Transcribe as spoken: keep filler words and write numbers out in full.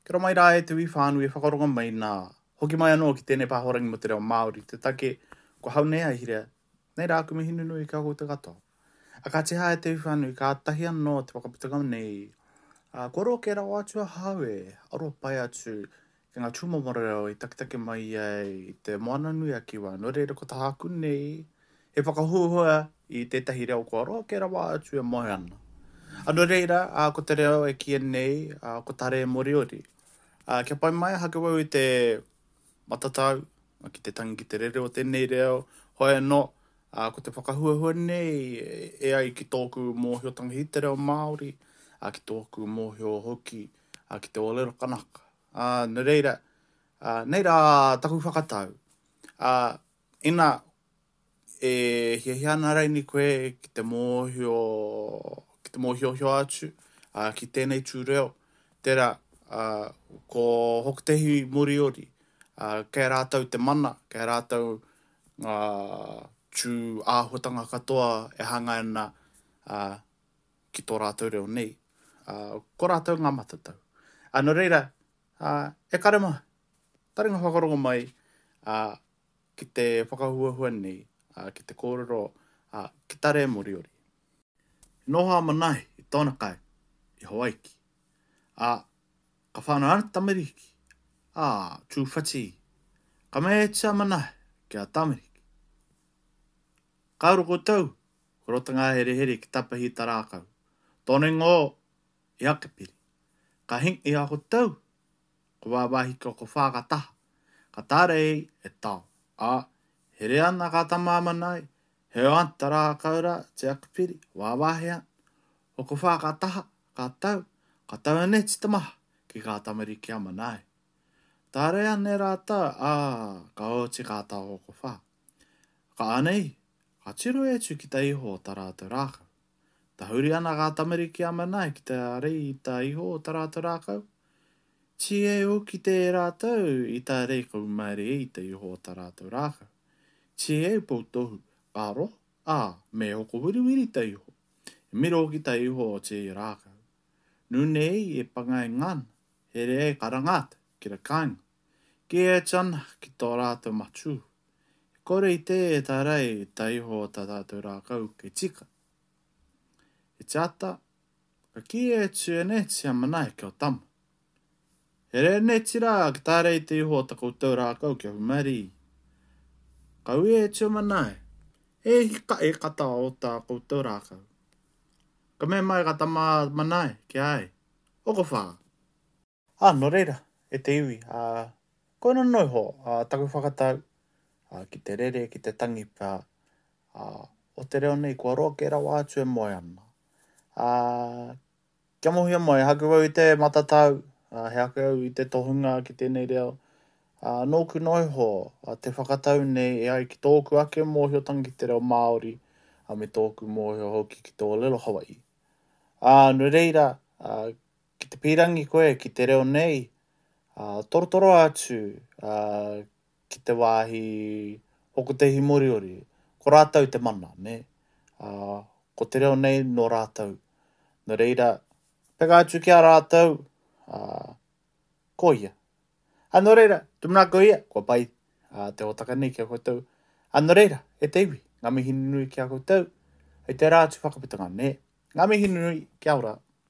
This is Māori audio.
Kia ora mai rā e te wi whānui e whakaronga mai nā hoki mai anō ki tēnei pāhorangi mo te reo Māori. Te take ko hau nei ahirea. Nei rā ku me hinu nui ka kou te katoa. A ka te hae te wi whānui ka tahi anō te whakapitanga nei. Uh, ko ro ke rau atu a hawe. Aro pai atu ki ngā tūmamara reo i takitake mai ai i te moana nui a kiwa. No reira ko ta haku nei. He whakahuhua i tētahi reo ko aro ke rau atu e moe ana. Ano reira, uh, ko te reo e kia nei, uh, ko tare e moriori. Uh, kia pai mai hake wau i te matatau, uh, ki te tangi ki te rere o tēnei reo, hoi anō, uh, ko te whakahuahua nei, e, e ai ki tōku mōhio tangihite reo Māori, uh, ki tōku mōhio hoki, uh, ki te olero kanaka. Uh, no reira, uh, nei rā taku whakatau. Uh, ina, e hia hiana rei ni koe ki te mōhio, ki te mōhio hio atu, uh, ki tēnei tū reo, tērā, Uh, ko hokutehi moriori, uh, kei rātau te mana, kei rātau uh, tū āhuatanga katoa e hanga ana uh, ki tō rātau reo nei. Uh, ko rātau ngā matatau. Ano reira, uh, e karema, taringa whakarongo mai uh, ki te whakahuahua nei, uh, ki te kōrero, uh, ki tare e moriori. Noha manai i tōna kai, i Hawaiki. A uh, Ka whānau ana tamariki. Ah, tū whati. Ka mea e tia mana kia tamariki. Ka aro koutou, ko rota ngā here here ki tapahi tarākau. Tōne ngō, i ake piri. Ka hing i a koutou, ko wāwahi ko ko whākataha. Ka tārei e tau. Ah, here ana ka tamāmanai, heo anta rā kaura te ake piri, wāwahi an. O ko whākataha, ka tau, ka tau ane tita maha. Ki kā tamariki a manai. Tāre ane rāta, ā, ka o te kātā o ko whā. Ka anei, ka tiro e tu ki ta iho o tā rātou rākau. Ta huri ana kā tamariki a manai ki ta rei i ta iho o tā rātou rākau. Ti e o ki te rātou i ta rei kau maere i ta iho o tā rātou rākau. Ti e poutohu, aro, ā, me hoko wiriwiri ta iho. E miro ki ta iho o te rākau. Nunei e pangai ngana. Here e karangata, ki ra kāinga. Ki e tana ki tō rātou matu. Kore i te e tā rei ta iho o tā tātou rākau ke tika. E tata, ka ki e tu e neti a manai ki o tama. Here neti rā ki tā rei te iho o tā koutou rākau ki o humari. Ka ui e tu manai, e hika e kata o tā koutou rākau. Ka me mai kata mā manai ki ai. Oko whā. Ah, no reira, e te iwi. Uh, koina noi ho, uh, taku whakatau, uh, ki te rere, ki te tangi pā. Uh, o te reo nei, kua roa ke rau atu e moe ana. Uh, kia mohia moe, haku wau i te matatau, uh, he haku au i te tohunga ki tēnei reo. Uh, nōku noi ho, uh, te whakatau nei e ai ki tōku ake mōhiotangi te reo Māori, uh, me tōku mōhio hoki ki tō lelo Hawaii. Uh, no reira, uh, ki te pirangi koe, ki te reo nei, uh, torotoro atu uh, ki te wāhi hokutehi moriori. Ko rātau te mana, ne? Uh, ko te reo nei no rātau. No reira, peka atu ki a rātau, uh, ko ia. A no reira, tumuna ko ia, ko pai uh, te otaka nei ki a koutou. A no reira, e te iwi, ngā mihi nui ki a koutou, e te rātu whakapitanga, ne? Ngā mihi nui, kia ora.